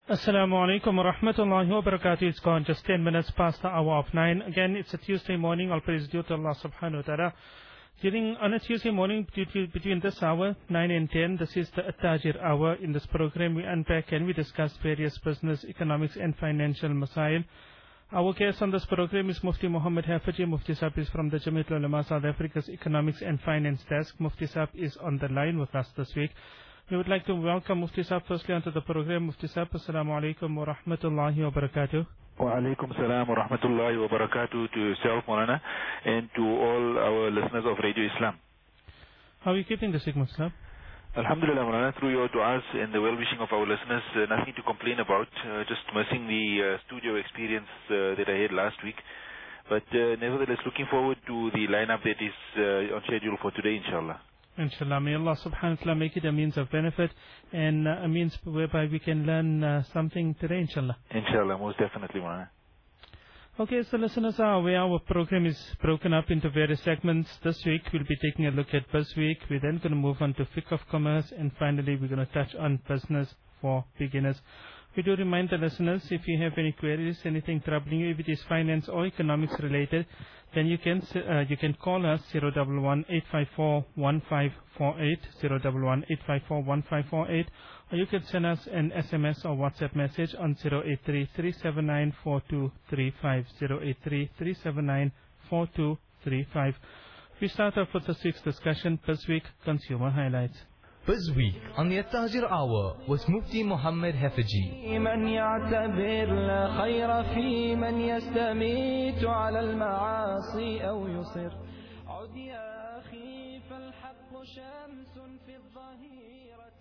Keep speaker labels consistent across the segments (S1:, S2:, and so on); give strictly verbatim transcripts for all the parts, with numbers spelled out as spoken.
S1: Assalamu alaikum wa rahmatullahi wa barakatuh. It's gone just ten minutes past the hour of nine. Again, it's a Tuesday morning. All praise due to Allah subhanahu wa ta'ala. During, on a Tuesday morning, between this hour, nine and ten, this is the At-Tajir hour. In this program, we unpack and we discuss various business, economics and financial masail. Our guest on this program is Mufti Muhammad Hafizi. Mufti Sahib is from the Jamiat Ulama South Africa's Economics and Finance Desk. Mufti Sahib is on the line with us this week. We would like to welcome Mufti Sahib firstly onto the program. Mufti Sahib, Assalamu alaikum wa rahmatullahi wa barakatuh.
S2: Wa alaikum salam wa rahmatullahi wa barakatuh to yourself, Maulana, and to all our listeners of Radio Islam.
S1: How are you keeping this week, Mufti Sahib?
S2: Alhamdulillah, Maulana, through your du'as and the well-wishing of our listeners, uh, nothing to complain about, uh, just missing the uh, studio experience uh, that I had last week. But uh, nevertheless, looking forward to the lineup that is uh, on schedule for today, inshallah.
S1: Inshallah, may Allah subhanahu wa ta'ala make it a means of benefit and uh, a means whereby we can learn uh, something today, inshallah.
S2: Inshallah, most definitely, Maulana.
S1: Okay, so listeners are aware our program is broken up into various segments. This week we'll be taking a look at BizWeek. We're then going to move on to Fiqh of Commerce, and finally we're going to touch on business for beginners. We do remind the listeners, if you have any queries, anything troubling you, if it is finance or economics related, then you can uh, you can call us zero one one, eight five four, one five four eight, zero one one, eight five four, one five four eight, or you can send us an S M S or WhatsApp message on zero eight three, three seven nine, four two three five, zero eight three, three seven nine, four two three five. We start off with the sixth discussion, BizWeek Consumer Highlights.
S3: BizWeek on the At-Tajir Hour with Mufti Muhammad Hafizi.
S4: من يعتبر لا خير في من يستميت على المعاصي أو يصر عد يا أخي فالحق شمس في الظهيرة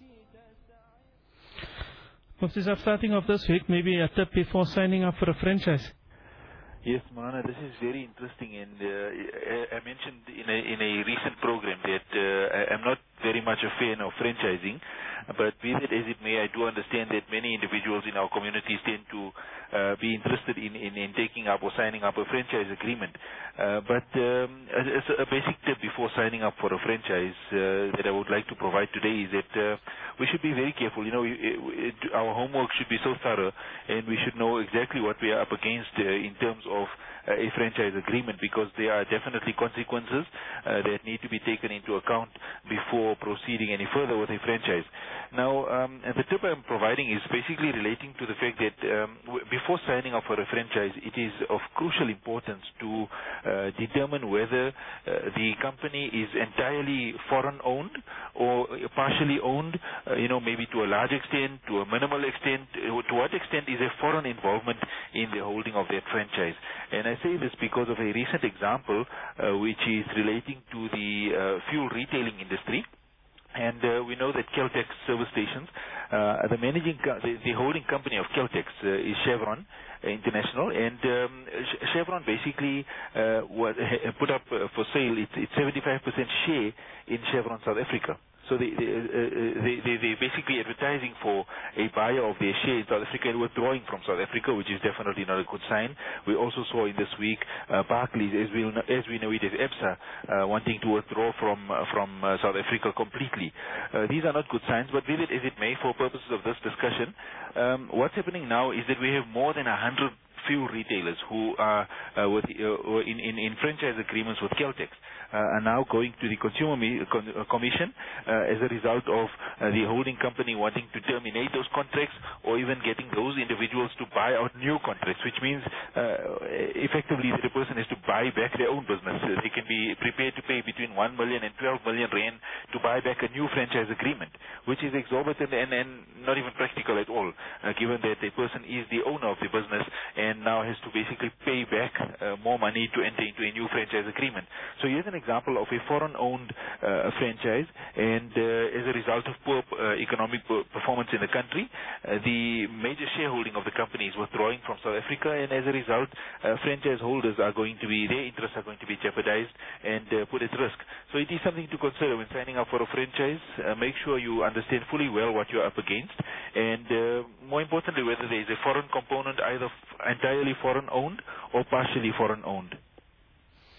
S4: تسعى.
S1: Mufti Sahib, starting off this week, maybe a tip before signing up for a franchise.
S2: Yes, Maulana, this is very interesting, and uh, I mentioned in a, in a recent program that uh, I'm not very much a fan of franchising, but be that as it may, I do understand that many individuals in our communities tend to uh, be interested in, in, in taking up or signing up a franchise agreement. Uh, but um, as a basic tip before signing up for a franchise uh, that I would like to provide today is that uh, we should be very careful. You know, we, it, our homework should be so thorough, and we should know exactly what we are up against uh, in terms of uh, a franchise agreement, because there are definitely consequences uh, that need to be taken into account before proceeding any further with a franchise. Now, um, and the tip I'm providing is basically relating to the fact that um, w before signing up for a franchise, it is of crucial importance to uh, determine whether uh, the company is entirely foreign-owned or partially owned, uh, you know, maybe to a large extent, to a minimal extent. To what extent is a foreign involvement in the holding of that franchise? And I say this because of a recent example, uh, which is relating to the uh, fuel retailing industry. And uh, we know that Caltex service stations, uh, the managing, co the, the holding company of Caltex uh, is Chevron International, and um, Chevron basically uh, what, uh, put up uh, for sale its, its seventy-five percent share in Chevron South Africa. So they, they, uh, they, they, they basically advertising for a buyer of their share in South Africa and withdrawing from South Africa, which is definitely not a good sign. We also saw in this week uh, Barclays, as we, as we know it as EBSA, uh, wanting to withdraw from, uh, from uh, South Africa completely. Uh, these are not good signs, but be it as it may, for purposes of this discussion, um, what's happening now is that we have more than a hundred fuel retailers who are uh, with, uh, in, in, in franchise agreements with Caltex. Uh, are now going to the Consumer Con uh, Commission uh, as a result of uh, the holding company wanting to terminate those contracts, or even getting those individuals to buy out new contracts, which means uh, effectively that the person has to buy back their own business. Uh, they can be prepared to pay between one million and twelve million rand to buy back a new franchise agreement, which is exorbitant and, and not even practical at all, uh, given that the person is the owner of the business and now has to basically pay back uh, more money to enter into a new franchise agreement. So here's an example of a foreign-owned uh, franchise, and uh, as a result of poor uh, economic performance in the country, uh, the major shareholding of the company is withdrawing from South Africa, and as a result, uh, franchise holders are going to be, their interests are going to be jeopardized and uh, put at risk. So it is something to consider when signing up for a franchise. Uh, make sure you understand fully well what you're up against, and uh, more importantly, whether there is a foreign component, either entirely foreign-owned or partially foreign-owned.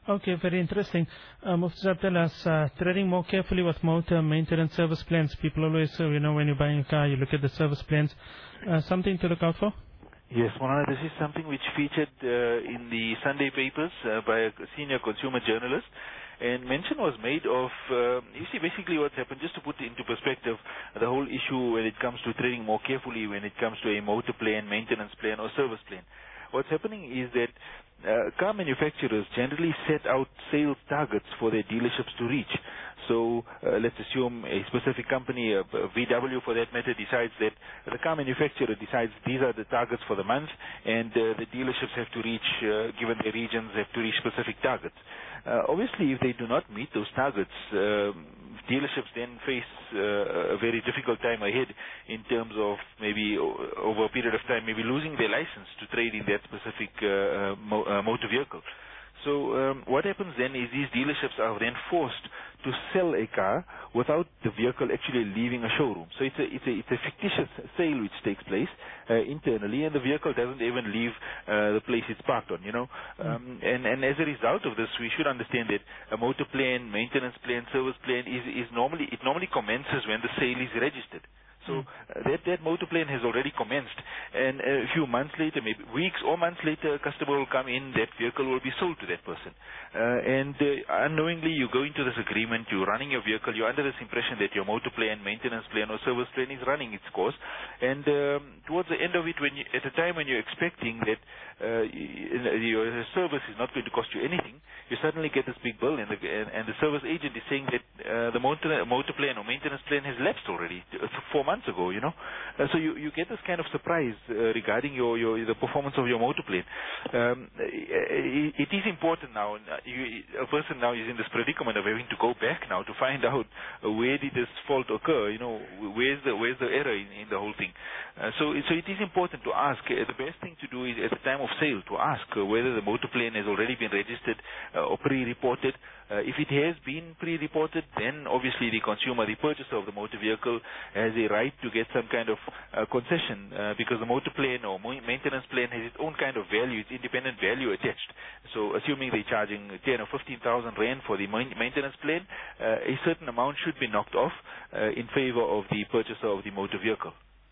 S1: Okay, very interesting. Uh, Mufti Saab, tell us, uh, treading more carefully with motor maintenance service plans. People always, uh, you know, when you're buying a car, you look at the service plans. Uh, something to look out for?
S2: Yes, Maulana, this is something which featured uh, in the Sunday papers uh, by a senior consumer journalist. And mention was made of, uh, you see, basically what's happened, just to put into perspective, the whole issue when it comes to treading more carefully when it comes to a motor plan, maintenance plan, or service plan. What's happening is that uh, car manufacturers generally set out sales targets for their dealerships to reach. So uh, let's assume a specific company, uh, V W for that matter, decides that the car manufacturer decides these are the targets for the month, and uh, the dealerships have to reach, uh, given their regions, have to reach specific targets. Uh, obviously, if they do not meet those targets, uh, dealerships then face uh, a very difficult time ahead in terms of maybe o- over a period of time, maybe losing their license to trade in that specific uh, mo- uh, motor vehicle. So um, what happens then is these dealerships are then forced to sell a car without the vehicle actually leaving a showroom. So it's a it's a it's a fictitious sale which takes place uh, internally, and the vehicle doesn't even leave uh, the place it's parked on. You know, um, and and as a result of this, we should understand that a motor plan, maintenance plan, service plan is is normally it normally commences when the sale is registered. So uh, that that motor plan has already commenced, and a few months later, maybe weeks or months later, a customer will come in, that vehicle will be sold to that person. Uh, and uh, unknowingly, you go into this agreement, you're running your vehicle, you're under this impression that your motor plan, maintenance plan, or service plan is running its course. And um, towards the end of it, when you, at the time when you're expecting that uh, your service is not going to cost you anything, you suddenly get this big bill, and the, and, and the service agent is saying that uh, the motor, motor plan or maintenance plan has lapsed already, four months ago, you know. Uh, so you, you get this kind of surprise uh, regarding your, your the performance of your motor plane. Um, it, it is important now. You, a person now is in this predicament of having to go back now to find out uh, where did this fault occur. You know, where's the where's the error in, in the whole thing. Uh, so so it is important to ask. Uh, the best thing to do is at the time of sale to ask uh, whether the motor plane has already been registered uh, or pre-reported. Uh, if it has been pre-reported, then obviously the consumer, the purchaser of the motor vehicle, has a right to get some kind of uh, concession uh, because the motor plan or maintenance plan has its own kind of value, its independent value attached. So assuming they're charging ten or fifteen thousand rand for the maintenance plan, uh, a certain amount should be knocked off uh, in favor of the purchaser of the motor vehicle.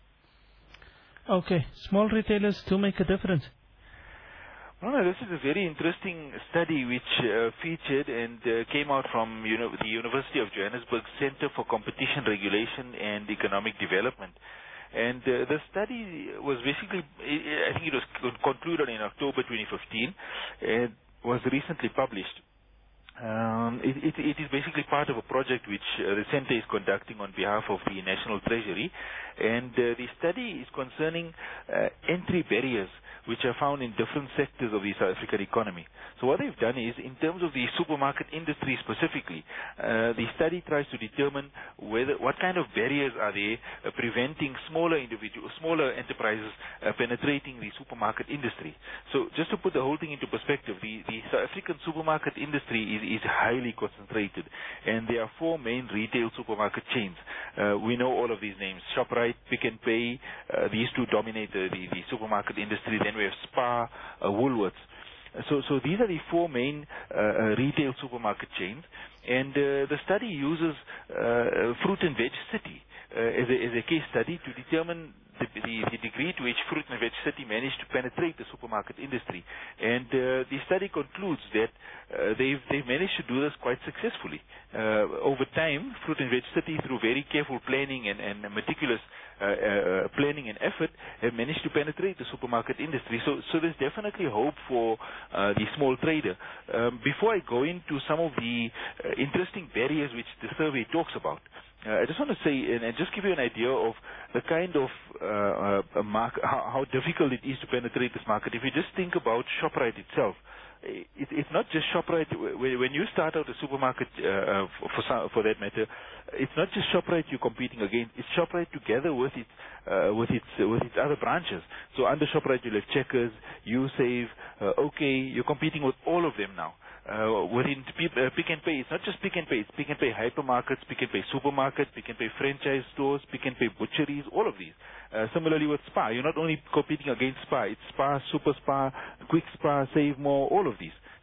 S1: Okay, small retailers do make a difference.
S2: No, no, this is a very interesting study which uh, featured and uh, came out from you know, the University of Johannesburg Center for Competition Regulation and Economic Development. And uh, the study was basically, I think it was concluded in October twenty fifteen, and was recently published. Um, it, it, it is basically part of a project which uh, the center is conducting on behalf of the National Treasury, and uh, the study is concerning uh, entry barriers which are found in different sectors of the South African economy. So what they've done is, in terms of the supermarket industry specifically, uh, the study tries to determine whether what kind of barriers are there uh, preventing smaller individuals, smaller enterprises uh, penetrating the supermarket industry. So just to put the whole thing into perspective, the, the South African supermarket industry is, is highly concentrated, and there are four main retail supermarket chains. Uh, we know all of these names: ShopRite, Pick n Pay. Uh, these two dominate the, the, the supermarket industry. Then we have Spar, uh, Woolworths. So, so these are the four main uh, uh, retail supermarket chains, and uh, the study uses uh, Fruit and Veg City uh, as, a, as a case study to determine the, the, the degree to which Fruit and Veg City managed to penetrate the supermarket industry. And uh, the study concludes that uh, they've, they've managed to do this quite successfully. Uh, over time, Fruit and Veg City, through very careful planning and, and meticulous uh, uh, planning and effort, have managed to penetrate the supermarket industry. So, so there's definitely hope for uh, the small trader. Um, before I go into some of the uh, interesting barriers which the survey talks about, Uh, I just want to say, and, and just give you an idea of the kind of uh, uh, market, how, how difficult it is to penetrate this market. If you just think about ShopRite itself, it, it's not just ShopRite. When you start out a supermarket, uh, for, for that matter, it's not just ShopRite you're competing against. It's ShopRite together with its uh, with its uh, with its other branches. So under ShopRite you'll have Checkers, Usave, uh, OK. You're competing with all of them now. Uh, within uh, Pick n Pay, it's not just Pick n Pay, it's Pick n Pay hypermarkets, Pick n Pay supermarkets, Pick n Pay franchise stores, Pick n Pay butcheries, all of these. Uh, similarly with Spar, you're not only competing against Spar, it's Spar, Super Spar, Quick Spar, Save More, all of these.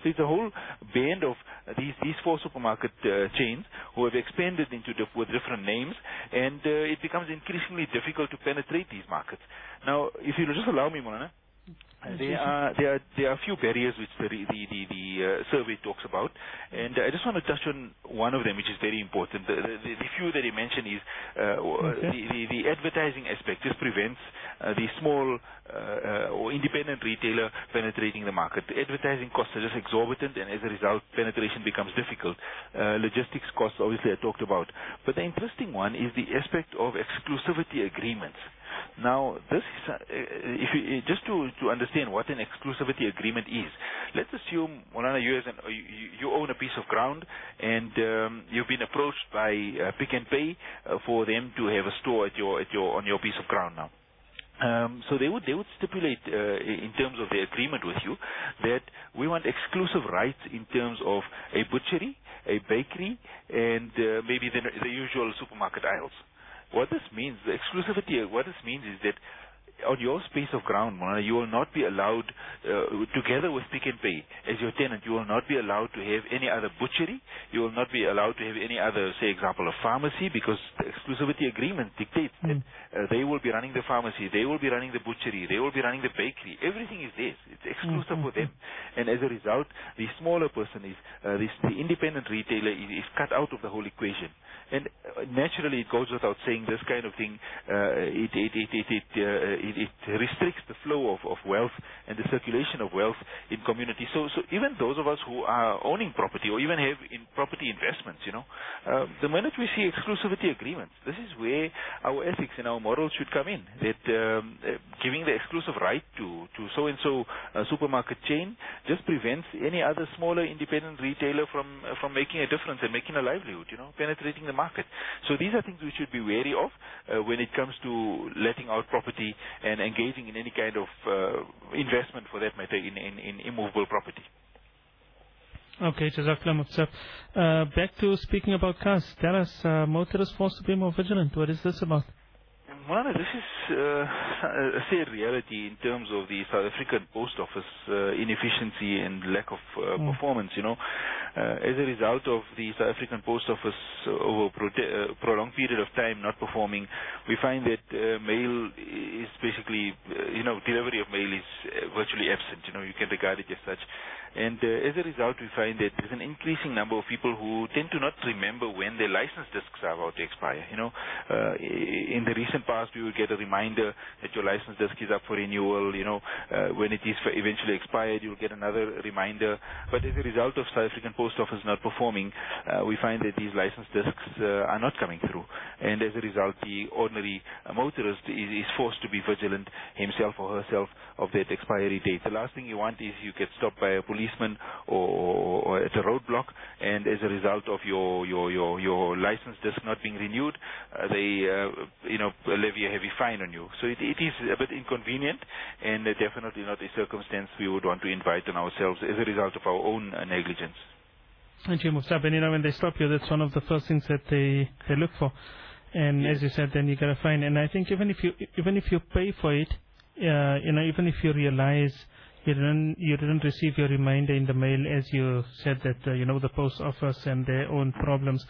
S2: So it's a whole band of uh, these these four supermarket uh, chains who have expanded into dif- with different names, and uh, it becomes increasingly difficult to penetrate these markets. Now, if you just allow me, Molana, Uh, there are there are there are a few barriers which the the the, the uh, survey talks about, and uh, I just want to touch on one of them, which is very important. The, the, the few that he mentioned is uh, okay. the, the the advertising aspect. Just prevents uh, the small uh, uh, or independent retailer penetrating the market. The advertising costs are just exorbitant, and as a result, penetration becomes difficult. Uh, logistics costs, obviously, I talked about, but the interesting one is the aspect of exclusivity agreements. Now, this is, uh, if you, just to, to understand what an exclusivity agreement is, let's assume, Molana, you, as an, you, you own a piece of ground, and um, you've been approached by uh, Pick and Pay uh, for them to have a store at your, at your, on your piece of ground now. Um, so they would they would stipulate uh, in terms of the agreement with you that we want exclusive rights in terms of a butchery, a bakery, and uh, maybe the, the usual supermarket aisles. What this means, the exclusivity, what this means is that on your space of ground, Molana, you will not be allowed, uh, together with Pick and Pay, as your tenant, you will not be allowed to have any other butchery. You will not be allowed to have any other, say, example, a pharmacy, because the exclusivity agreement dictates mm. that uh, they will be running the pharmacy, they will be running the butchery, they will be running the bakery. Everything is theirs. It's exclusive mm-hmm. for them. And as a result, the smaller person is, uh, this, the independent retailer is, is cut out of the whole equation. And uh, naturally, it goes without saying, this kind of thing, uh, it, it, it, it, it, uh, it It restricts the flow of, of wealth and the circulation of wealth in community. So, so even those of us who are owning property or even have in property investments, you know, uh, the minute we see exclusivity agreements, this is where our ethics and our morals should come in. That um, uh, giving the exclusive right to to so and so uh, supermarket chain just prevents any other smaller independent retailer from uh, from making a difference and making a livelihood, you know, penetrating the market. So these are things we should be wary of uh, when it comes to letting out property and engaging in any kind of uh, investment, for that matter, in, in, in immovable property.
S1: Okay, Jazakallah Mufti. Uh, back to speaking about cars. Tell us, uh, motorists forced to be more vigilant. What is this about?
S2: Molana, this is uh, a sad reality in terms of the South African Post Office uh, inefficiency and lack of uh, mm. performance, you know. Uh, as a result of the South African Post Office uh, over a pro- uh, prolonged period of time not performing, we find that uh, mail is basically, uh, you know, delivery of mail is uh, virtually absent, you know, you can regard it as such. And uh, as a result, we find that there's an increasing number of people who tend to not remember when their license discs are about to expire. You know, uh, in the recent past, we would get a reminder that your license disc is up for renewal. You know, uh, when it is eventually expired, you'll get another reminder. But as a result of South African Post Office not performing, uh, we find that these license discs uh, are not coming through. And as a result, the ordinary uh, motorist is, is forced to be vigilant himself or herself of that expiry date. The last thing you want is you get stopped by a police policeman or, or, or at a roadblock, and as a result of your your your, your license disc not being renewed, uh, they uh, you know levy a heavy fine on you. So it, it is a bit inconvenient, and uh, definitely not a circumstance we would want to invite on ourselves as a result of our own uh, negligence.
S1: And you know, when they stop you, that's one of the first things that they they look for. And yes. As you said, then you get a fine. And I think even if you even if you pay for it, uh, you know, even if you realize you didn't you didn't receive your reminder in the mail, as you said that uh, you know the post office and their own problems,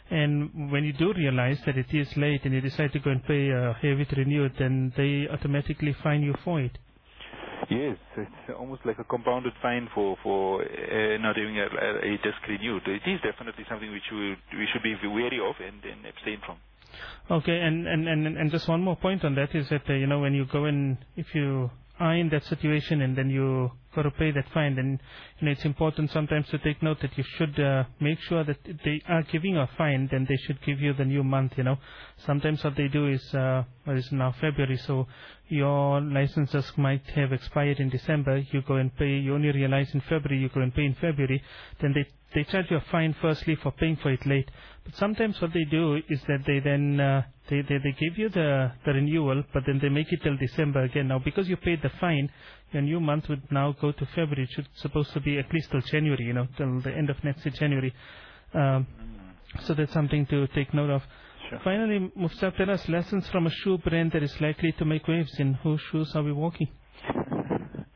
S1: and when you do realize that it is late and you decide to go and pay uh, have it renewed, then they automatically fine you for it.
S2: Yes, it's almost like a compounded fine for for uh, not having a, a disc renewed. It is definitely something which we we should be wary of and, and abstain from.
S1: Okay, and, and, and, and just one more point on that is that, uh, you know, when you go in, if you are in that situation and then you got to pay that fine, then you know, it's important sometimes to take note that you should uh, make sure that if they are giving a fine, then they should give you the new month, you know. Sometimes what they do is, uh, well, it's now February, so your licenses might have expired in December, you go and pay, you only realize in February, you go and pay in February, then they They charge you a fine firstly for paying for it late. But sometimes what they do is that they then uh, they, they they give you the, the renewal, but then they make it till December again. Now because you paid the fine, your new month would now go to February. It should supposed to be at least till January, you know, till the end of next year, January. Um, so that's something to take note of. Sure. Finally, Mufti, tell us lessons from a shoe brand that is likely to make waves. In whose shoes are we walking?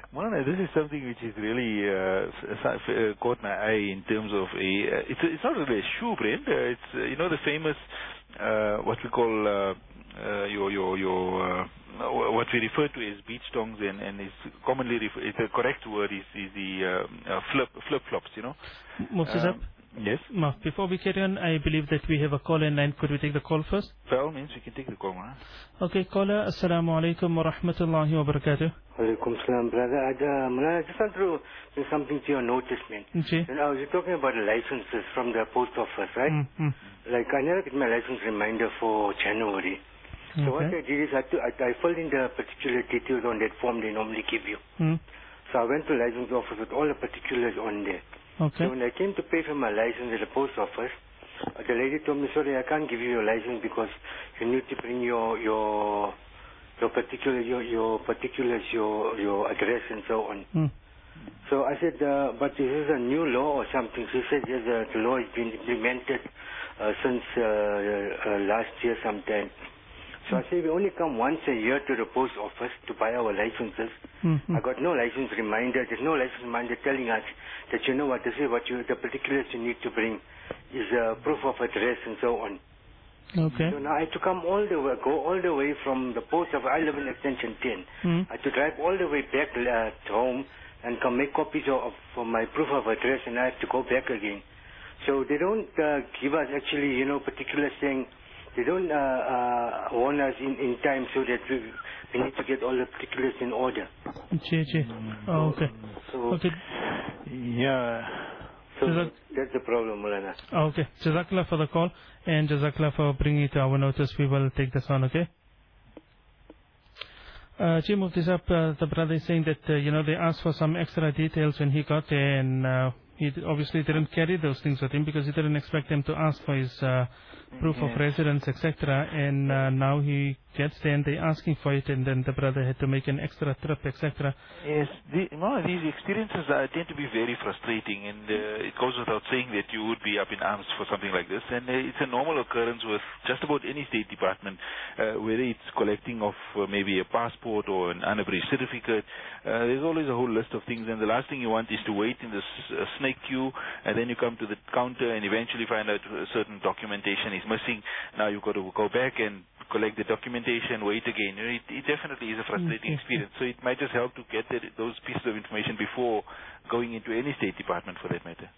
S2: Moulana, this is something which is really uh, s- uh, caught my eye in terms of a. Uh, it's a, it's not really a shoe brand. Uh, it's uh, you know the famous uh, what we call uh, uh, your your your uh, what we refer to as beach tongs, and and is commonly refer- it's the correct word is is the uh, uh, flip flip flops. You know.
S1: Mufti Sahib,
S2: Um, yes.
S1: Ma, before we carry on, I believe that we have a call in line. Could we take the call first?
S2: By all means, we can take the call, Moulana.
S1: Okay, caller. Assalamu alaikum wa rahmatullahi wa barakatuh.
S5: Alaikum salam, brother. I, uh, Mulana, I just want to bring something to your notice, man.
S1: Ji.
S5: You know, you're talking about the licenses from the post office, right?
S1: Mm, mm.
S5: Like, I never get my license reminder for January. So what I
S1: Okay.
S5: did is I, t- I, I filled in the particular details on that form they normally give you.
S1: Mm.
S5: So I went to the license office with all the particulars on there.
S1: Okay.
S5: So when I came to pay for my license at the post office, uh, the lady told me, sorry, I can't give you your license because you need to bring your your your particular your your particulars, your your address and so on.
S1: Mm.
S5: So I said, uh, but this is a new law or something. She said, yes, uh, the law has been implemented uh, since uh, uh, last year sometime. So I said, we only come once a year to the post office to buy our licenses.
S1: Mm-hmm.
S5: I got no license reminder. There's no license reminder telling us that, you know what, this is what you, the particulars you need to bring is uh, proof of address and so on.
S1: Okay.
S5: So now I had to come all the way, go all the way from the post office. I live in extension ten.
S1: Mm.
S5: I had to drive all the way back uh, to home and come make copies of, of my proof of address, and I have to go back again. So they don't uh, give us actually, you know, particulars saying, they don't uh, uh, warn us in, in time so that we, we need to get all the particulars in order.
S1: Ji, ji. Oh, okay.
S5: So,
S1: Okay.
S2: Yeah.
S5: so
S1: Jazak-
S5: that's the problem, Mulana.
S1: Oh, okay. Jazakallah for the call, and Jazakallah for bringing it to our notice. We will take this on, okay? Uh, Chief Mufti Sahib, uh, the brother is saying that, uh, you know, they asked for some extra details when he got there, and uh, he d- obviously didn't carry those things with him because he didn't expect them to ask for his uh, proof of
S2: Yes.
S1: residence, et cetera. And uh, now he gets there and they're asking for it, and then the brother had to make an extra trip, et cetera.
S2: Yes, the, no, these experiences uh, tend to be very frustrating, and uh, it goes without saying that you would be up in arms for something like this. And uh, it's a normal occurrence with just about any State Department, uh, whether it's collecting of uh, maybe a passport or an unabridged certificate. Uh, there's always a whole list of things, and the last thing you want is to wait in this uh, snake queue, and then you come to the counter and eventually find out a certain documentation is missing. Now you've got to go back and collect the documentation, wait again. You know, it, it definitely is a frustrating experience. So it might just help to get that, those pieces of information before going into any State Department for that matter.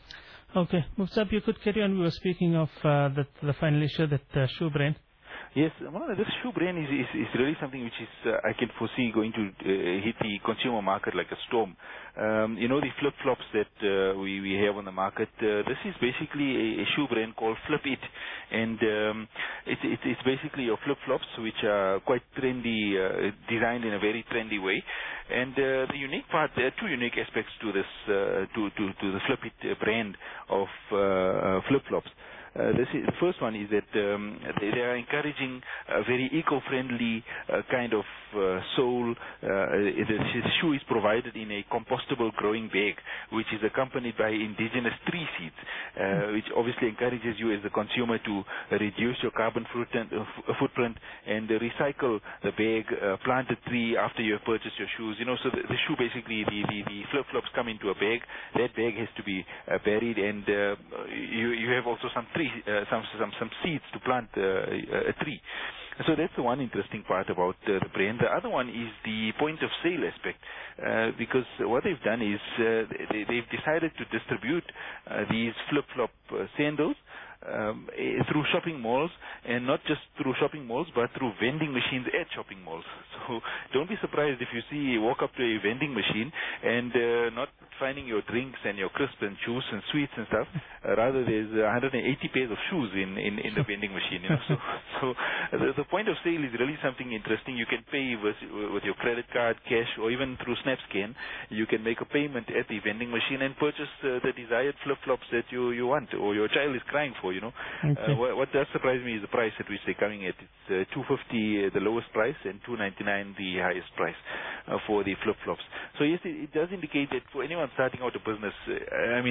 S1: Okay. Mufti Sahib, you could carry on. We were speaking of uh, the, the final issue, that uh, shoe brand.
S2: Yes, well, this shoe brand is, is, is really something which is uh, I can foresee going to uh, hit the consumer market like a storm. Um, you know, the flip-flops that uh, we, we have on the market, uh, this is basically a, a shoe brand called Flip It. And um, it, it, it's basically your flip-flops which are quite trendy, uh, designed in a very trendy way. And uh, the unique part, there are two unique aspects to this, uh, to, to, to the Flip It brand of uh, flip-flops. Uh, this is, the first one is that um, they, they are encouraging a very eco-friendly uh, kind of uh, sole. Uh, the, the shoe is provided in a compostable growing bag, which is accompanied by indigenous tree seeds, uh, which obviously encourages you as a consumer to reduce your carbon footprint, uh, f- footprint and uh, recycle the bag, uh, plant a tree after you have purchased your shoes. You know, so the, the shoe basically, the, the, the flip-flops come into a bag. That bag has to be uh, buried, and uh, you, you have also some tree Uh, some some some seeds to plant uh, a tree. So that's the one interesting part about uh, the brand. The other one is the point of sale aspect, uh, because what they've done is uh, they, they've decided to distribute uh, these flip-flop uh, sandals um, through shopping malls, and not just through shopping malls, but through vending machines at shopping malls. So don't be surprised if you see walk up to a vending machine and uh, not finding your drinks and your crisps and juice and sweets and stuff. Uh, rather, there's one hundred eighty pairs of shoes in, in, in the vending machine. You know, so so the, the point of sale is really something interesting. You can pay with, with your credit card, cash, or even through SnapScan. You can make a payment at the vending machine and purchase uh, the desired flip-flops that you, you want or your child is crying for. You know,
S1: Okay.
S2: uh, what, what does surprise me is the price at which they're coming at. It's uh, two hundred fifty uh, the lowest price and two ninety-nine the highest price uh, for the flip-flops. So yes, it, it does indicate that for anyone starting out a business, uh, I mean, there are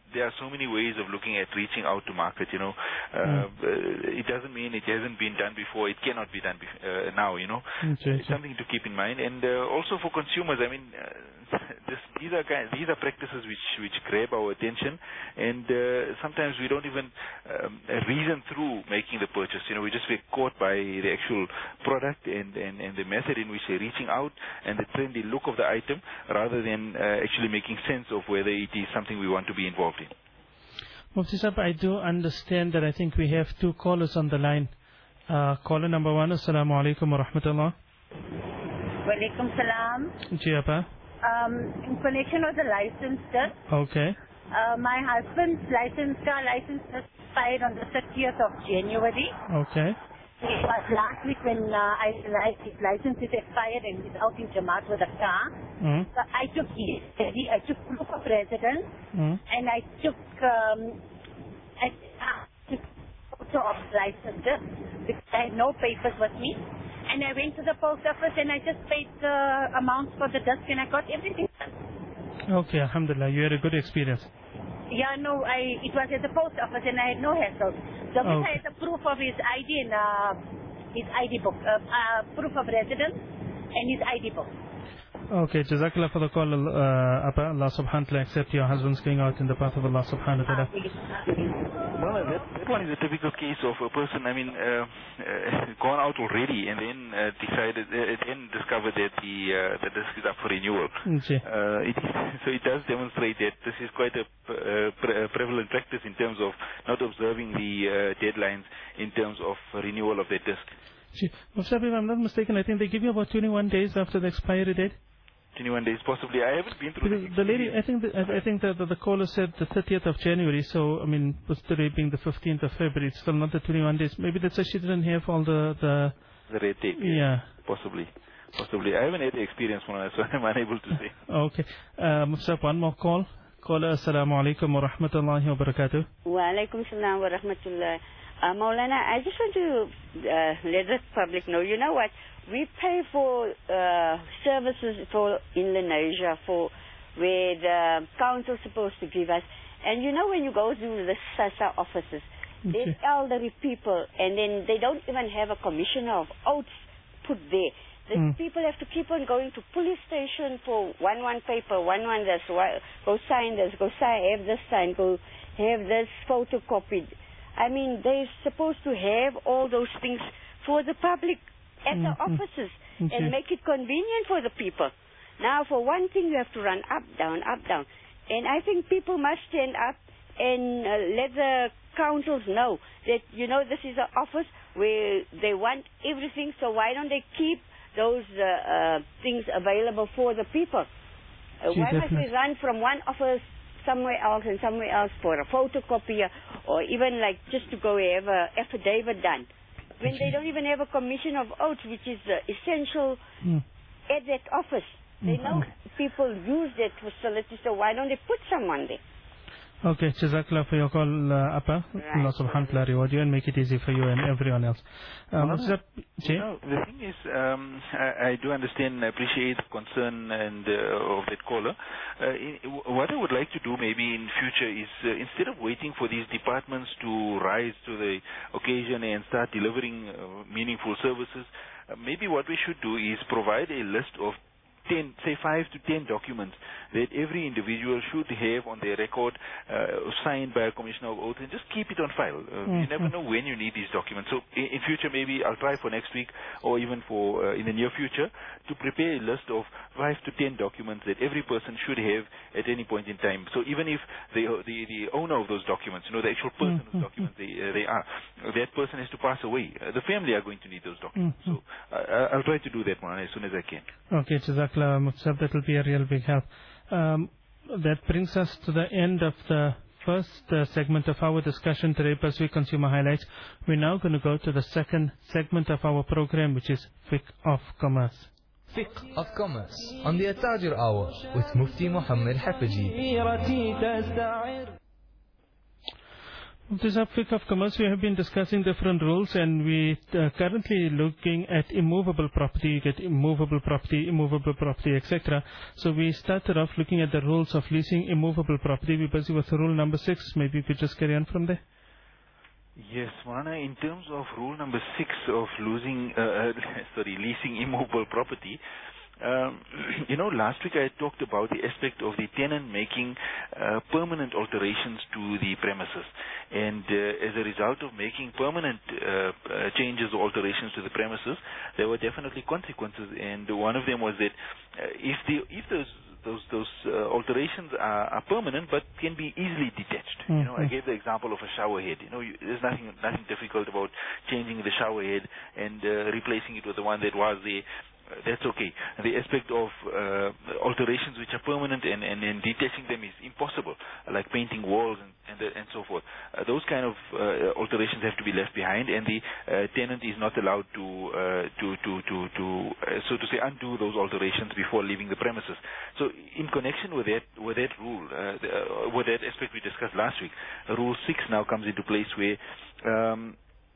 S2: there are so many ways of looking at reaching out to market, you know. Uh,
S1: mm.
S2: uh, it doesn't mean it hasn't been done before. It cannot be done bef- uh, now, you know.
S1: Okay,
S2: It's something to keep in mind. And uh, also for consumers, I mean, uh, this, these are kind these are practices which, which grab our attention. And uh, sometimes we don't even um, reason through making the purchase. You know, we just get caught by the actual product and, and, and the method in which they're reaching out and the trendy look of the item, rather than uh, actually making sense of whether it is something we want to be involved in.
S1: Mufti Sahib, I do understand that I think we have two callers on the line. Uh, caller number one, Assalamu alaikum wa rahmatullah.
S6: Wa alaikum salam.
S1: Ji Appa.
S6: Um, in connection with the license test,
S1: Okay.
S6: uh, my husband's license, car license expired on the thirtieth of January.
S1: Okay.
S6: It was last week when uh, I realized his license is expired and he's out in Jamaat with a car.
S1: Mm.
S6: So I took his study, I took proof of residence,
S1: Mm.
S6: and I took um, I took photo of licenses because I had no papers with me. And I went to the post office and I just paid the amount for the disc and I got everything done.
S1: Okay, alhamdulillah, you had a good experience.
S6: Yeah, no, I it was at the post office and I had no hassle. So
S1: Oh,
S6: I had the proof of his I D and uh, his I D book, uh, uh, proof of residence and his I D book.
S1: Okay, Jazakallah for the call, uh, Appa. Allah subhanahu wa ta'ala accept your husband's going out in the path of Allah subhanahu wa ta'ala.
S2: Well, that, that one is a typical case of a person, I mean, uh, uh, gone out already and then uh, decided, uh, then discovered that the uh, the disc is up for renewal.
S1: Okay.
S2: Uh, it is, so it does demonstrate that this is quite a uh, pre- prevalent practice in terms of not observing the uh, deadlines in terms of renewal of that disc.
S1: Gee, Mufti Sahib, if I'm not mistaken, I think they give you about twenty-one days after the expiry date.
S2: twenty-one days, possibly. I haven't been through
S1: Because the lady, I think, the, I I think the, the the caller said the thirtieth of January. So I mean, with today being the fifteenth of February, it's still not the twenty-one days. Maybe that's why she didn't have all the the.
S2: the red tape.
S1: Yeah.
S2: Possibly. Possibly. I haven't had the experience, Mulana, so I'm unable to say.
S1: Okay. Uh, Mufti Sahib, one more call. Caller, Assalamu alaikum wa rahmatullahi wa barakatuh.
S7: Wa alaikum salam wa rahmatullah. Uh, Maulana, I just want to uh, let the public know, you know what, we pay for uh, services for Indonesia, for where the council's supposed to give us. And you know when you go to the SASA offices,
S1: Okay.
S7: there's elderly people, and then they don't even have a commissioner of oaths put there. The
S1: Mm.
S7: people have to keep on going to police station for one one paper, one one this, one, go sign this, go sign, have this signed, go have this photocopied. I mean, they're supposed to have all those things for the public at the
S1: Mm-hmm.
S7: offices
S1: Okay.
S7: and make it convenient for the people. Now, for one thing, you have to run up, down, up, down. And I think people must stand up and uh, let the councils know that, you know, this is an office where they want everything, so why don't they keep those uh, uh, things available for the people? Uh,
S1: Gee,
S7: why must
S1: definitely.
S7: we run from one office somewhere else and somewhere else for a photocopier, or even like just to go have a affidavit done, when they don't even have a commission of oaths, which is uh, essential
S1: Mm.
S7: at that office. They know people use that facility, so why don't they put someone there?
S1: Okay, Jazakallah for your call, uh, Appa.
S7: Right.
S1: Allah subhanahu wa ta'ala reward you and make it easy for you and everyone else. Um,
S2: Well,
S1: Mufti Sahib, Jay?
S2: No, the thing is, um, I, I do understand and appreciate the concern and uh, of that caller. Uh, in, what I would like to do maybe in future is uh, instead of waiting for these departments to rise to the occasion and start delivering uh, meaningful services, uh, maybe what we should do is provide a list of ten, say five to ten documents that every individual should have on their record, uh, signed by a commissioner of oath, and just keep it on file. Uh,
S1: Mm-hmm.
S2: You never know when you need these documents. So in, in future, maybe I'll try for next week or even for uh, in the near future to prepare a list of five to ten documents that every person should have at any point in time. So even if the the, the owner of those documents, you know, the actual person
S1: Mm-hmm.
S2: whose documents they uh, they are, that person has to pass away. Uh, the family are going to need those documents.
S1: Mm-hmm.
S2: So uh, I'll try to do that one as soon as I can.
S1: Okay, Jazakallah, Mufti Sahib, that will be a real big help. Um, that brings us to the end of the first uh, segment of our discussion today, Pacific Consumer Highlights. We're now going to go to the second segment of our program, which is Fiqh of Commerce.
S3: Fiqh of Commerce on the At-Tajir Hour with Mufti Muhammad Hafizi.
S1: This is Fiqh of Commerce. We have been discussing different rules, and we uh, currently looking at immovable property. You get immovable property, immovable property, et cetera. So we started off looking at the rules of leasing immovable property. We're busy with rule number six. Maybe we could just carry on from there.
S2: Yes, Mana, in terms of rule number six of losing, uh, sorry, leasing immovable property, Um, you know, last week I talked about the aspect of the tenant making uh, permanent alterations to the premises. And uh, as a result of making permanent uh, uh, changes or alterations to the premises, there were definitely consequences. And one of them was that uh, if, the, if those those those uh, alterations are, are permanent but can be easily detached. Mm-hmm. You know, I gave the example of a shower head. You know, you, there's nothing nothing difficult about changing the shower head and uh, replacing it with the one that was there. Uh, that's okay. The aspect of uh, alterations which are permanent and, and, and detaching them is impossible, like painting walls and and, the, and so forth. Uh, those kind of uh, alterations have to be left behind, and the uh, tenant is not allowed to uh, to to to, to uh, so to say undo those alterations before leaving the premises. So, in connection with that with that rule, uh, the, uh, with that aspect we discussed last week, Rule six now comes into place where um,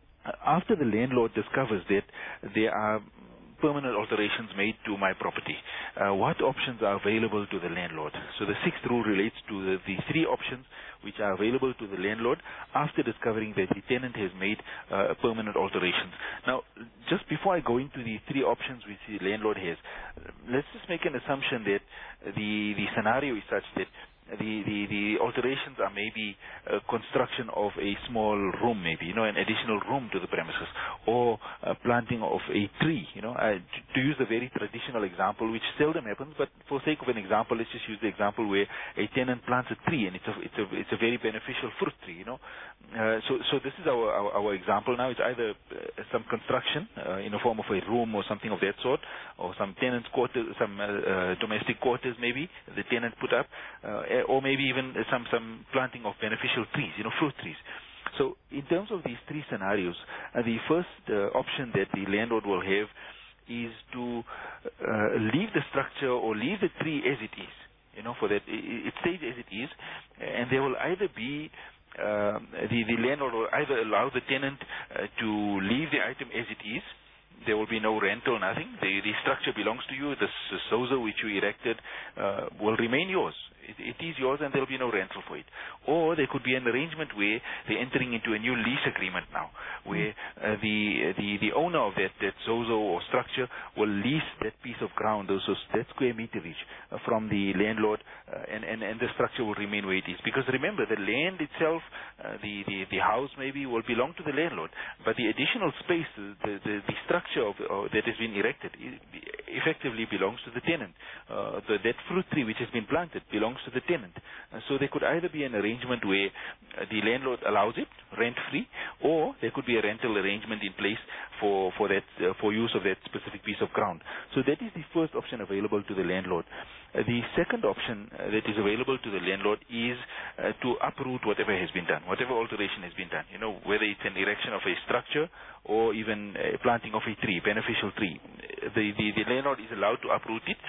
S2: after the landlord discovers that there are permanent alterations made to my property, Uh, what options are available to the landlord? So the sixth rule relates to the, the three options which are available to the landlord after discovering that the tenant has made uh, permanent alterations. Now, just before I go into the three options which the landlord has, let's just make an assumption that the, the scenario is such that The, the, the alterations are maybe a construction of a small room, maybe, you know, an additional room to the premises, or a planting of a tree, you know. Uh, to, to use a very traditional example, which seldom happens, but for sake of an example, let's just use the example where a tenant plants a tree, and it's a, it's a, it's a very beneficial fruit tree, you know. Uh, so, so this is our, our, our example now. It's either uh, some construction uh, in the form of a room or something of that sort, or some tenant's quarters, some uh, uh, domestic quarters, maybe the tenant put up. Uh, or maybe even some, some planting of beneficial trees, you know, fruit trees. So in terms of these three scenarios, uh, the first uh, option that the landlord will have is to uh, leave the structure or leave the tree as it is, you know, for that it, it stays as it is, and there will either be uh, the, the landlord will either allow the tenant uh, to leave the item as it is. There will be no rental, nothing. The, the structure belongs to you. The sozo which you erected uh, will remain yours. It, it is yours, and there will be no rental for it. Or there could be an arrangement where they're entering into a new lease agreement now, where uh, the, the the owner of that, that sozo or structure will lease that piece of ground, those that square meterage, uh, from the landlord, uh, and, and, and the structure will remain where it is. Because remember, the land itself, uh, the, the, the house maybe, will belong to the landlord, but the additional space, the, the, the structure of, uh, that has been erected, effectively belongs to the tenant. Uh, the, that fruit tree which has been planted belongs to the tenant. Uh, so there could either be an arrangement where uh, the landlord allows it rent-free, or there could be a rental arrangement in place for for that uh, for use of that specific piece of ground. So that is the first option available to the landlord. Uh, the second option uh, that is available to the landlord is uh, to uproot whatever has been done, whatever alteration has been done. You know, whether it's an erection of a structure or even a planting of a tree, beneficial tree. The the, the landlord is allowed to uproot it.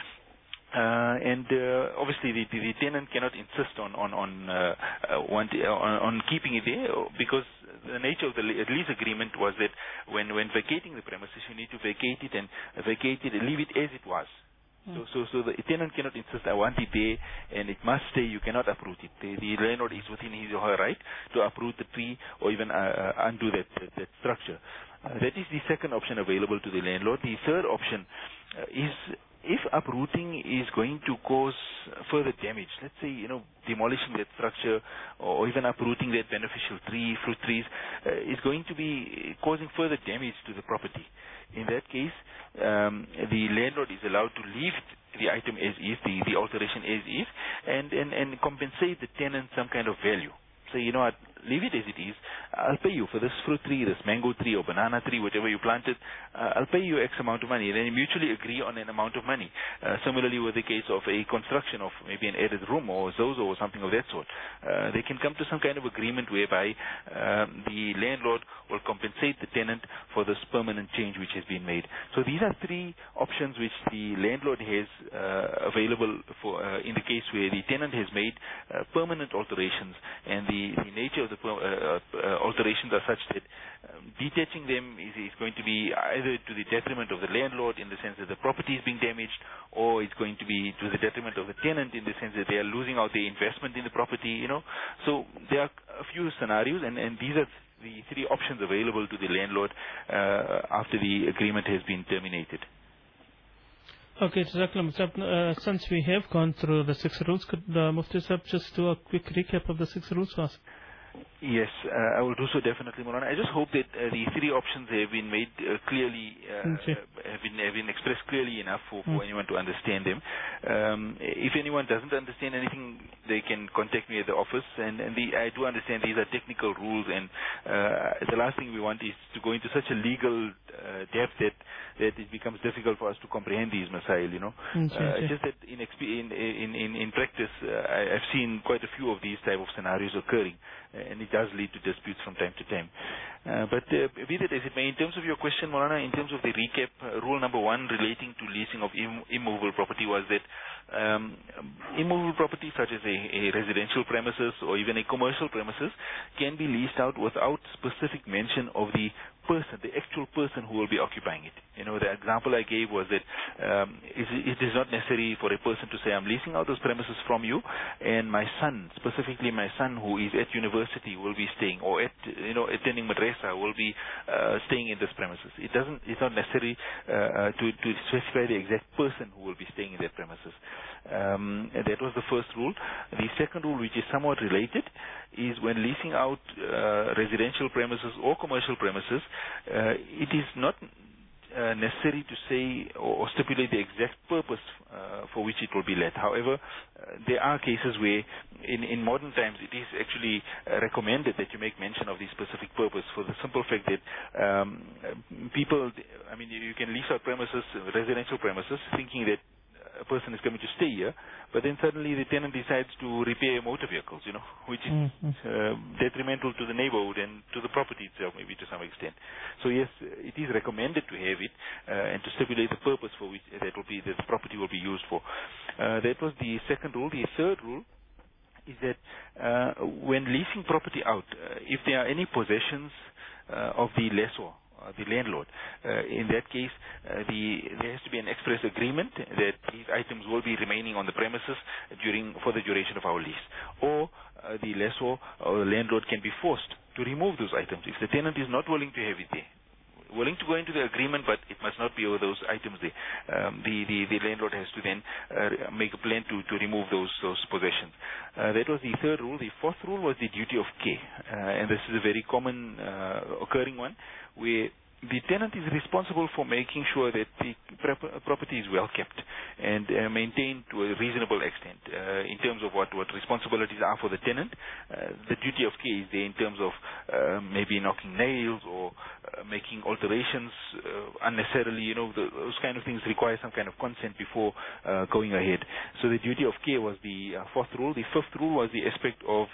S2: Uh, and uh, obviously, the, the, the tenant cannot insist on on on, uh, uh, want, uh, on on keeping it there, because the nature of the lease agreement was that when when vacating the premises, you need to vacate it and vacate it and leave it as it was. Mm. So so so the tenant cannot insist, I want it there and it must stay. You cannot uproot it. The, the landlord is within his or her right to uproot the tree or even uh, uh, undo that that, that structure. Uh, that is the second option available to the landlord. The third option uh, is, if uprooting is going to cause further damage, let's say, you know, demolishing that structure or even uprooting that beneficial tree, fruit trees, uh, is going to be causing further damage to the property. In that case, um, the landlord is allowed to leave the item as is, the, the alteration as is, and, and, and compensate the tenant some kind of value. Say, you know what, leave it as it is. I'll pay you for this fruit tree, this mango tree or banana tree, whatever you planted. Uh, I'll pay you X amount of money. Then you mutually agree on an amount of money. Uh, similarly with the case of a construction of maybe an added room or zozo or something of that sort. Uh, they can come to some kind of agreement whereby um, the landlord will compensate the tenant for this permanent change which has been made. So these are three options which the landlord has uh, available for uh, in the case where the tenant has made uh, permanent alterations, and the, the nature of the uh, uh, alterations are such that um, detaching them is, is going to be either to the detriment of the landlord in the sense that the property is being damaged, or it's going to be to the detriment of the tenant in the sense that they are losing out their investment in the property, you know. So there are a few scenarios, and, and these are the three options available to the landlord uh, after the agreement has been terminated.
S1: Okay, Jazakallah. Uh, since we have gone through the six rules, could uh, Mufti Sahib just do a quick recap of the six rules for us?
S2: Yes, uh, I will do so definitely, Maulana. I just hope that uh, the three options have been made uh, clearly, uh,
S1: okay.
S2: have, been, have been expressed clearly enough for, for
S1: mm.
S2: anyone to understand them. Um, if anyone doesn't understand anything, they can contact me at the office. And, and the, I do understand these are technical rules, and uh, the last thing we want is to go into such a legal uh, depth that, that it becomes difficult for us to comprehend these masail, you know.
S1: Mm,
S2: uh,
S1: okay.
S2: Just that in, in, in, in, in practice, uh, I, I've seen quite a few of these type of scenarios occurring, and it does lead to disputes from time to time. Uh, but uh, be that as it may, in terms of your question, Maulana, in terms of the recap, uh, rule number one relating to leasing of Im- immovable property was that um, immovable property such as a, a residential premises or even a commercial premises can be leased out without specific mention of the person, the actual person who will be occupying it. You know, the example I gave was that um, it, it is not necessary for a person to say, I'm leasing out those premises from you, and my son, specifically my son who is at university, will be staying, or at, you know, attending madrasa, will be uh, staying in this premises. It doesn't, it's not necessary uh, to, to specify the exact person who will be staying in that premises. Um, and that was the first rule. The second rule, which is somewhat related, is when leasing out uh, residential premises or commercial premises, uh, it is not uh, necessary to say or, or stipulate the exact purpose uh, for which it will be let. However, uh, there are cases where in, in modern times it is actually uh, recommended that you make mention of the specific purpose, for the simple fact that um, people, I mean, you can lease out premises, residential premises, thinking that a person is coming to stay here, but then suddenly the tenant decides to repair motor vehicles, you know, which is
S1: mm-hmm.
S2: uh, detrimental to the neighborhood and to the property itself, maybe to some extent. So yes, it is recommended to have it uh, and to stipulate the purpose for which that will be that the property will be used for. Uh, that was the second rule. The third rule is that uh, when leasing property out, uh, if there are any possessions uh, of the lessor, Uh, the landlord. Uh, in that case, uh, the, there has to be an express agreement that these items will be remaining on the premises during for the duration of our lease. Or uh, the lessor or the landlord can be forced to remove those items if the tenant is not willing to have it there. Willing to go into the agreement, but it must not be over those items there. Um, the, the, the landlord has to then uh, make a plan to, to remove those, those possessions. Uh, that was the third rule. The fourth rule was the duty of care. Uh, and this is a very common uh, occurring one, where the tenant is responsible for making sure that the property is well kept and uh, maintained to a reasonable extent uh, in terms of what, what responsibilities are for the tenant. Uh, the duty of care is there in terms of uh, maybe knocking nails or uh, making alterations uh, unnecessarily. You know, the, those kind of things require some kind of consent before uh, going ahead. So the duty of care was the uh, fourth rule. The fifth rule was the aspect of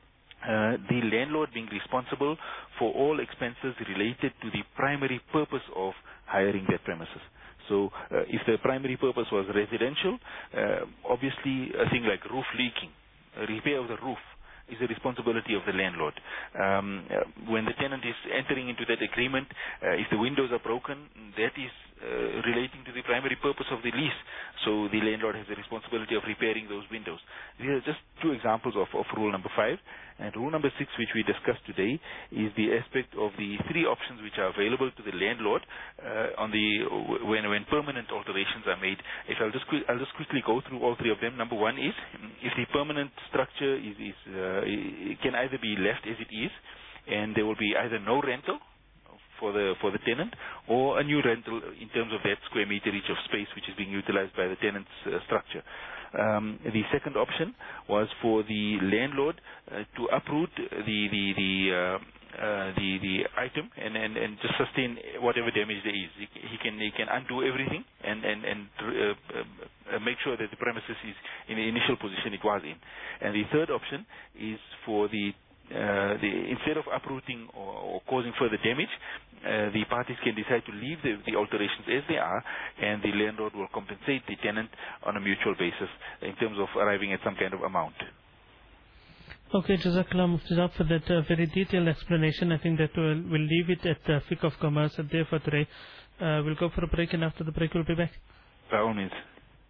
S2: Uh, the landlord being responsible for all expenses related to the primary purpose of hiring their premises. So uh, if the primary purpose was residential, uh, obviously a thing like roof leaking, a repair of the roof, is the responsibility of the landlord. Um, uh, when the tenant is entering into that agreement, uh, if the windows are broken, that is uh, relating to the primary purpose of the lease. So the landlord has the responsibility of repairing those windows. These are just two examples of, of rule number five. And rule number six, which we discussed today, is the aspect of the three options which are available to the landlord uh, on the when when permanent alterations are made. If I'll just quick, I'll just quickly go through all three of them. Number one is if the permanent structure is, is uh, it can either be left as it is, and there will be either no rental for the for the tenant, or a new rental in terms of that square meterage of space which is being utilized by the tenant's uh, structure. Um, the second option was for the landlord uh, to uproot the the the uh, uh, the the item and, and, and just sustain whatever damage there is. He, he can he can undo everything and and and uh, uh, make sure that the premises is in the initial position it was in. And the third option is for the Uh, the, instead of uprooting or, or causing further damage, uh, the parties can decide to leave the, the alterations as they are, and the landlord will compensate the tenant on a mutual basis in terms of arriving at some kind of amount.
S1: Okay, Jazakallah Mufti Saab for that uh, very detailed explanation. I think that we'll, we'll leave it at uh, Fiqh of Commerce and there for today. Uh, we'll go for a break, and after the break we'll be back.
S2: By all means.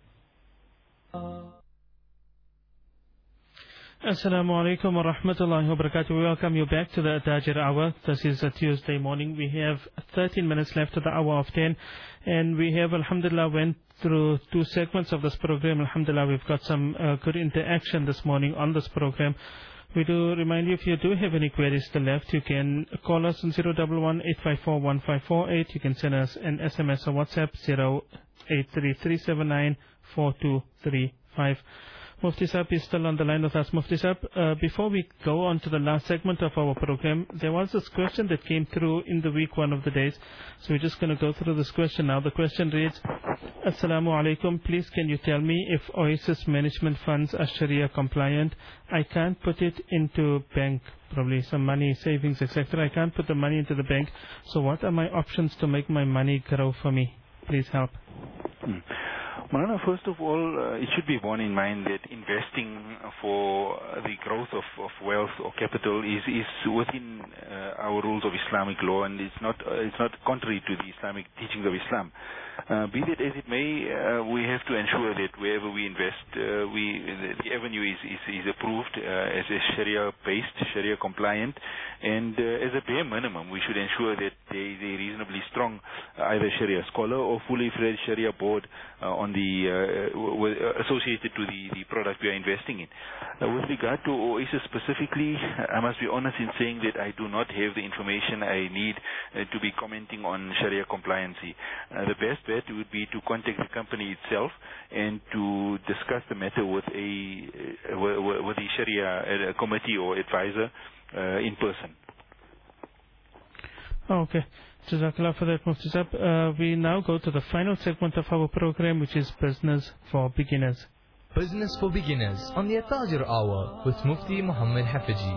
S1: Assalamu alaikum wa rahmatullahi wa barakatuh. We welcome you back to the Tajir Hour. This is a Tuesday morning. We have thirteen minutes left to the hour of ten. And we have, alhamdulillah, went through two segments of this program. Alhamdulillah, we've got some uh, good interaction this morning on this program. We do remind you, if you do have any queries still left, you can call us on zero one one, eight five four, one five four eight. You can send us an S M S or WhatsApp zero eight three three seven nine four two three five. Mufti Saab is still on the line with us. Mufti Saab, uh, before we go on to the last segment of our program, there was this question that came through in the week one of the days. So we're just going to go through this question now. The question reads, Assalamu alaikum, please can you tell me if Oasis management funds are Sharia compliant? I can't put it into bank, probably some money, savings, et cetera. I can't put the money into the bank. So what are my options to make my money grow for me? Please help.
S2: Hmm. Marana, first of all, uh, it should be borne in mind that investing for the growth of, of wealth or capital is, is within uh, our rules of Islamic law, and it's not uh, it's not contrary to the Islamic teachings of Islam. Uh, be that as it may, uh, we have to ensure that wherever we invest, uh, we the, the avenue is, is, is approved uh, as a Sharia-based, Sharia-compliant, and uh, as a bare minimum, we should ensure that there is a reasonably strong uh, either Sharia scholar or fully fledged Sharia board uh, on the uh, w associated to the, the product we are investing in. Uh, with regard to Oasis specifically, I must be honest in saying that I do not have the information I need uh, to be commenting on Sharia compliancy. Uh, the best bet would be to contact the company itself and to discuss the matter with a uh, with the Sharia uh, committee or advisor uh, in person.
S1: Okay. Jazakallah for that, Mufti Saab. Uh, we now go to the final segment of our program, which is Business for Beginners.
S3: Business for Beginners on the Tajir Hour with Mufti Muhammad Hafiji.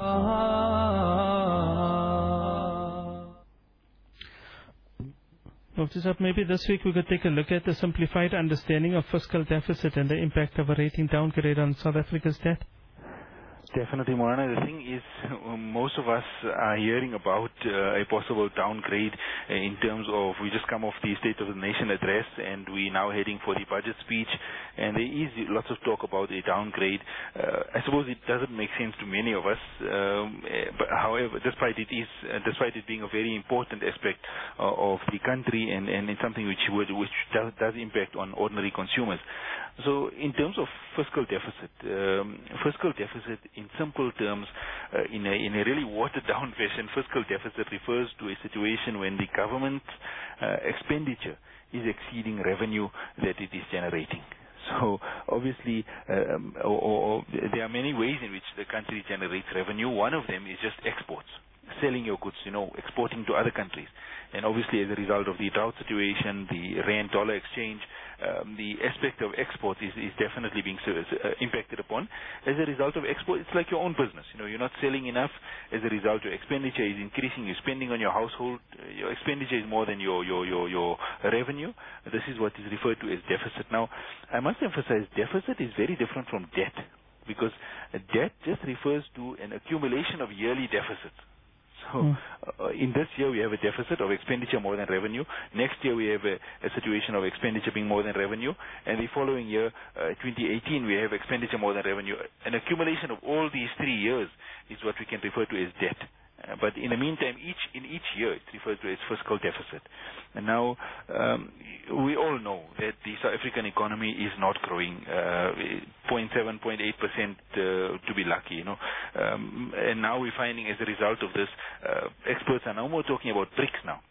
S1: Mufti Saab, maybe this week we could take a look at the simplified understanding of fiscal deficit and the impact of a rating downgrade on South Africa's debt.
S2: Definitely, Morana. The thing is, most of us are hearing about uh, a possible downgrade uh, in terms of, we just come off the State of the Nation address and we're now heading for the budget speech, and there is lots of talk about a downgrade. Uh, I suppose it doesn't make sense to many of us, um, but however, despite it is, uh, despite it being a very important aspect uh, of the country and, and it's something which would, which does, does impact on ordinary consumers. So in terms of fiscal deficit, um, fiscal deficit in simple terms, uh, in, a, in a really watered down fashion, fiscal deficit refers to a situation when the government uh, expenditure is exceeding revenue that it is generating. So obviously, um, or, or there are many ways in which the country generates revenue. One of them is just exports, selling your goods, you know, exporting to other countries. And obviously, as a result of the drought situation, the rand-dollar exchange, um, the aspect of export is, is definitely being uh, impacted upon. As a result of export, it's like your own business. You know, you're not selling enough. As a result, your expenditure is increasing. You're spending on your household. Your expenditure is more than your your your, your revenue. This is what is referred to as deficit. Now, I must emphasize, deficit is very different from debt, because a debt just refers to an accumulation of yearly deficits. So mm. uh, in this year we have a deficit of expenditure more than revenue. Next year we have a, a situation of expenditure being more than revenue. And the following year, uh, twenty eighteen, we have expenditure more than revenue. An accumulation of all these three years is what we can refer to as debt. Uh, but in the meantime, each in each year it's referred to as fiscal deficit. And now um, we all know that the South African economy is not growing, uh, zero point seven, zero point eight percent uh, to be lucky, you know. Um, and now we're finding, as a result of this, uh, experts are now more talking about BRICS now.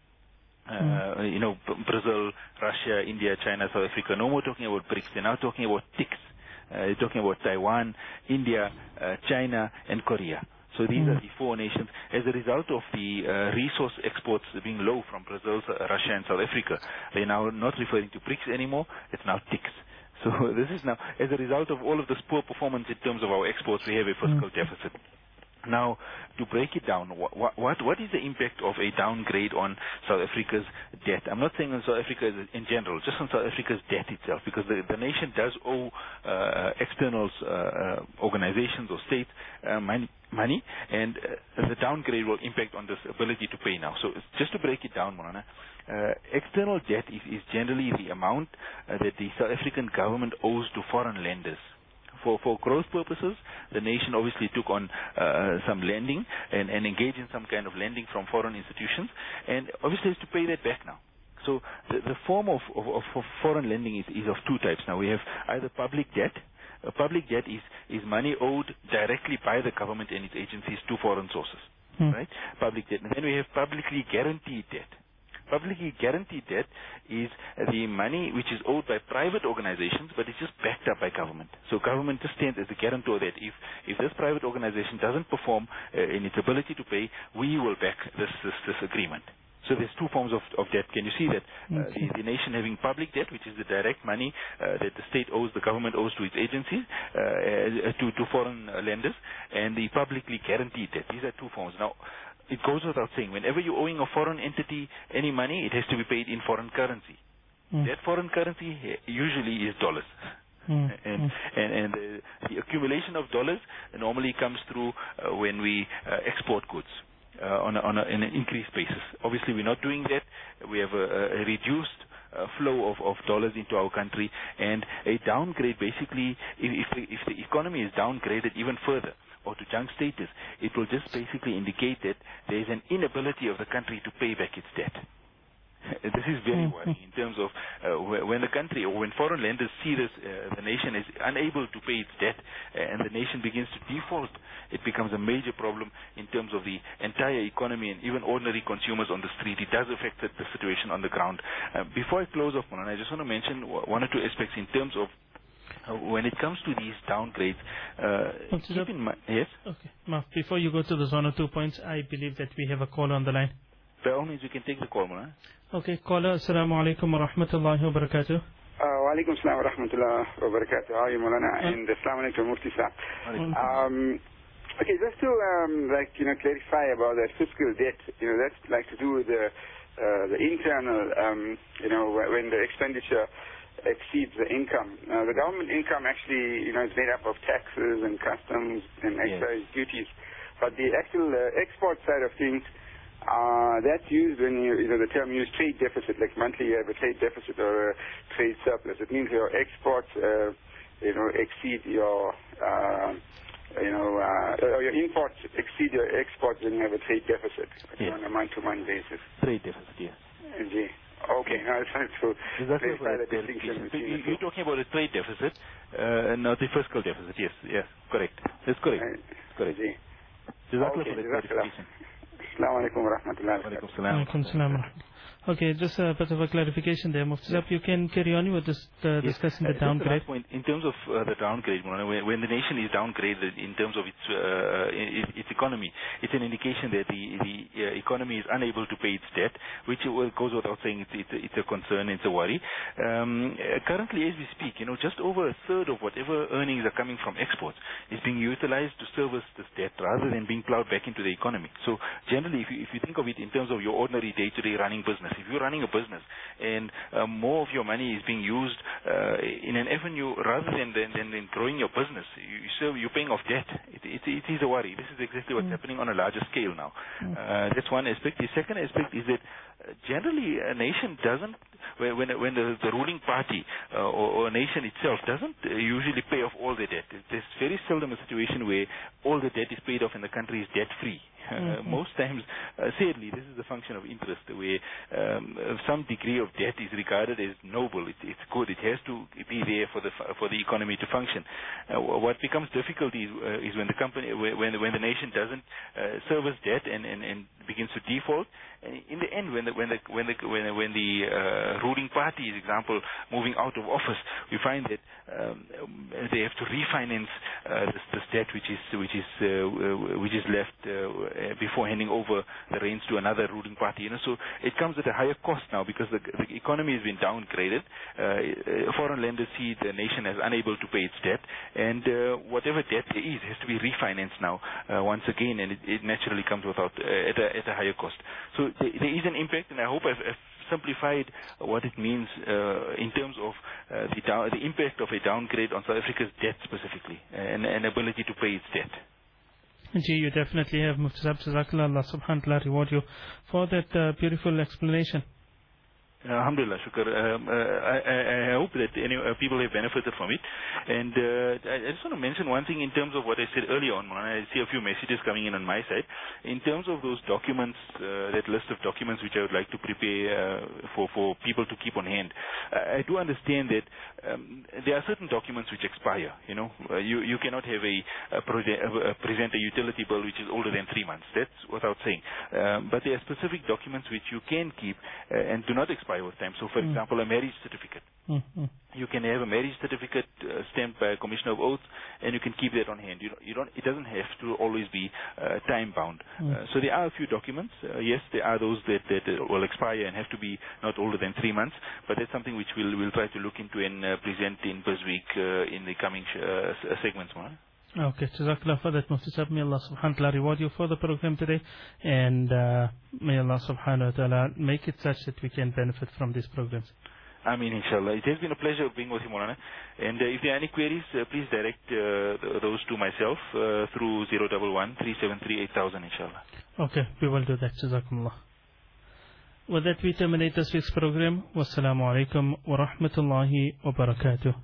S2: Uh, mm. You know, Brazil, Russia, India, China, South Africa. No more talking about BRICS. They're now talking about TICS. Uh, they're talking about Taiwan, India, uh, China, and Korea. So these mm. are the four nations. As a result of the uh, resource exports being low from Brazil, Russia, and South Africa, they're now not referring to BRICS anymore. It's now TICS. So this is now, as a result of all of this poor performance in terms of our exports, we have a fiscal mm. deficit. Now, to break it down, what, what what is the impact of a downgrade on South Africa's debt? I'm not saying on South Africa in general, just on South Africa's debt itself, because the, the nation does owe uh, external uh, organizations or states uh, money, money, and uh, the downgrade will impact on this ability to pay now. So just to break it down, Monana, uh, external debt is, is generally the amount uh, that the South African government owes to foreign lenders. For, for growth purposes, the nation obviously took on uh, some lending and, and engaged in some kind of lending from foreign institutions, and obviously has to pay that back now. So the, the form of, of, of foreign lending is, is of two types now. We have either public debt. Uh, public debt is, is money owed directly by the government and its agencies to foreign sources, hmm. right? Public debt. And then we have publicly guaranteed debt. Publicly guaranteed debt is the money which is owed by private organizations, but it's just backed up by government. So government just stands as the guarantor that if, if this private organization doesn't perform uh, in its ability to pay, we will back this, this, this agreement. So there's two forms of, of debt. Can you see that? Uh, okay. the, the nation having public debt, which is the direct money uh, that the state owes, the government owes to its agencies, uh, to, to foreign lenders, and the publicly guaranteed debt. These are two forms. Now, it goes without saying, whenever you're owing a foreign entity any money, it has to be paid in foreign currency. Mm. That foreign currency usually is dollars. Mm. And, mm. and, and the, the accumulation of dollars normally comes through uh, when we uh, export goods uh, on, a, on a, an increased basis. Obviously, we're not doing that. We have a, a reduced Uh, flow of, of dollars into our country, and a downgrade basically, if, if, the, if the economy is downgraded even further or to junk status, it will just basically indicate that there is an inability of the country to pay back its debt. This is very worrying in terms of uh, when the country or when foreign lenders see this, uh, the nation is unable to pay its debt uh, and the nation begins to default, it becomes a major problem in terms of the entire economy and even ordinary consumers on the street. It does affect the, the situation on the ground. Uh, before I close off, Monan, I just want to mention one or two aspects in terms of Uh, when it comes to these downgrades, uh, keep in mind, yes?
S1: Okay. Ma, before you go to those one or two points, I believe that we have a caller on the line.
S2: By all means, you can take the call, Mulana.
S1: Okay, caller, assalamu alaikum wa rahmatullahi wa barakatuh.
S8: Uh, wa alaikum assalam wa rahmatullahi wa barakatuh. How are you, Mulana? Uh, and assalamu alaikum, Mufti Saab. Um, okay, just to, um, like, you know, clarify about that fiscal debt, you know, that's like to do with the, uh, the internal, um, you know, when the expenditure exceeds the income. Uh, the government income actually, you know, is made up of taxes and customs and excise yes. duties. But the actual uh, export side of things, uh, that's used when you, you know, the term used trade deficit, like monthly you have a trade deficit or a trade surplus. It means your exports, uh, you know, exceed your, uh, you know, uh, or your imports exceed your exports when you have a trade deficit yes. on a month-to-month basis.
S2: Trade deficit, yes.
S8: Indeed. Okay, now it's time to clarify the distinction between
S2: you, You're talking about a trade deficit, uh, not the fiscal deficit. Yes, yes, correct. That's correct. Uh, correct. Jazakallah for the clarification.
S8: Assalamu alaikum wa rahmatullahi wa
S1: barakatuh. Okay, just a bit of a clarification there, Mufti Saab. You can carry on with this, uh,
S2: yes.
S1: discussing the
S2: uh,
S1: downgrade.
S2: Point. In terms of uh, the downgrade, when, when the nation is downgraded in terms of its uh, its economy, it's an indication that the the uh, economy is unable to pay its debt, which goes without saying it's, it's, a, it's a concern, it's a worry. Um, uh, currently, as we speak, you know, just over a third of whatever earnings are coming from exports is being utilized to service this debt rather than being plowed back into the economy. So generally, if you, if you think of it in terms of your ordinary day-to-day running business, if you're running a business and uh, more of your money is being used uh, in an avenue rather than, than, than, than growing your business, you, you serve, you're paying off debt. It, it, it is a worry. This is exactly what's mm. happening on a larger scale now. Mm. Uh, that's one aspect. The second aspect is that uh, generally a nation doesn't, when, when, when the, the ruling party uh, or, or a nation itself doesn't uh, usually pay off all the debt. There's very seldom a situation where all the debt is paid off and the country is debt-free. Uh, mm-hmm. Most times, uh, sadly, this is a function of interest, where um, some degree of debt is regarded as noble. It, it's good. It has to be there for the for the economy to function. Uh, what becomes difficult is, uh, is when the company, when when the nation doesn't uh, service debt and, and, and begins to default. And in the end, when the when the when the when, when the uh, ruling parties, example, moving out of office, we find that um, they have to refinance uh, this, this debt which is which is uh, which is left uh, before handing over the reins to another ruling party. You know, so it comes at a higher cost now because the, the economy has been downgraded. Uh, foreign lenders see the nation as unable to pay its debt, and uh, whatever debt there is has to be refinanced now uh, once again, and it, it naturally comes without uh, at, a, at a higher cost. So there, there is an impact, and I hope I've, I've simplified what it means uh, in terms of uh, the, down, the impact of a downgrade on South Africa's debt specifically, and, and ability to pay its debt.
S1: Gee, you definitely have, Mufti Sahib. Jazakallah, Allah subhanahu wa ta'ala reward you for that uh, beautiful explanation.
S2: Alhamdulillah, shukr. Um, uh, I, I, I hope that any, uh, people have benefited from it. And uh, I, I just want to mention one thing in terms of what I said earlier on. I see a few messages coming in on my side. In terms of those documents, uh, that list of documents which I would like to prepare uh, for, for people to keep on hand, I, I do understand that um, there are certain documents which expire. You know, uh, you, you cannot have a, a, pre- a present a utility bill which is older than three months. That's without saying. Um, but there are specific documents which you can keep uh, and do not expire with time. So, for mm. example, a marriage certificate. Mm-hmm. You can have a marriage certificate uh, stamped by a Commissioner of Oaths, and you can keep that on hand. You don't, you don't, it doesn't have to always be uh, time-bound. Mm. Uh, so there are a few documents. Uh, yes, there are those that, that will expire and have to be not older than three months, but that's something which we'll, we'll try to look into and uh, present in BizWeek uh, in the coming sh- uh, segments. Man.
S1: Okay, Jazakallah for that, Mufti Sahib. May Allah subhanahu wa ta'ala reward you for the program today, and uh, may Allah subhanahu wa ta'ala make it such that we can benefit from these programs.
S2: I mean, inshallah. It has been a pleasure being with you, Maulana. And uh, if there are any queries, uh, please direct uh, those to myself uh, through zero one one, three seven three, eight thousand, inshallah.
S1: Okay, we will do that. Jazakumullah. With that, we terminate this week's program. Wassalamu alaikum wa rahmatullahi wa barakatuh.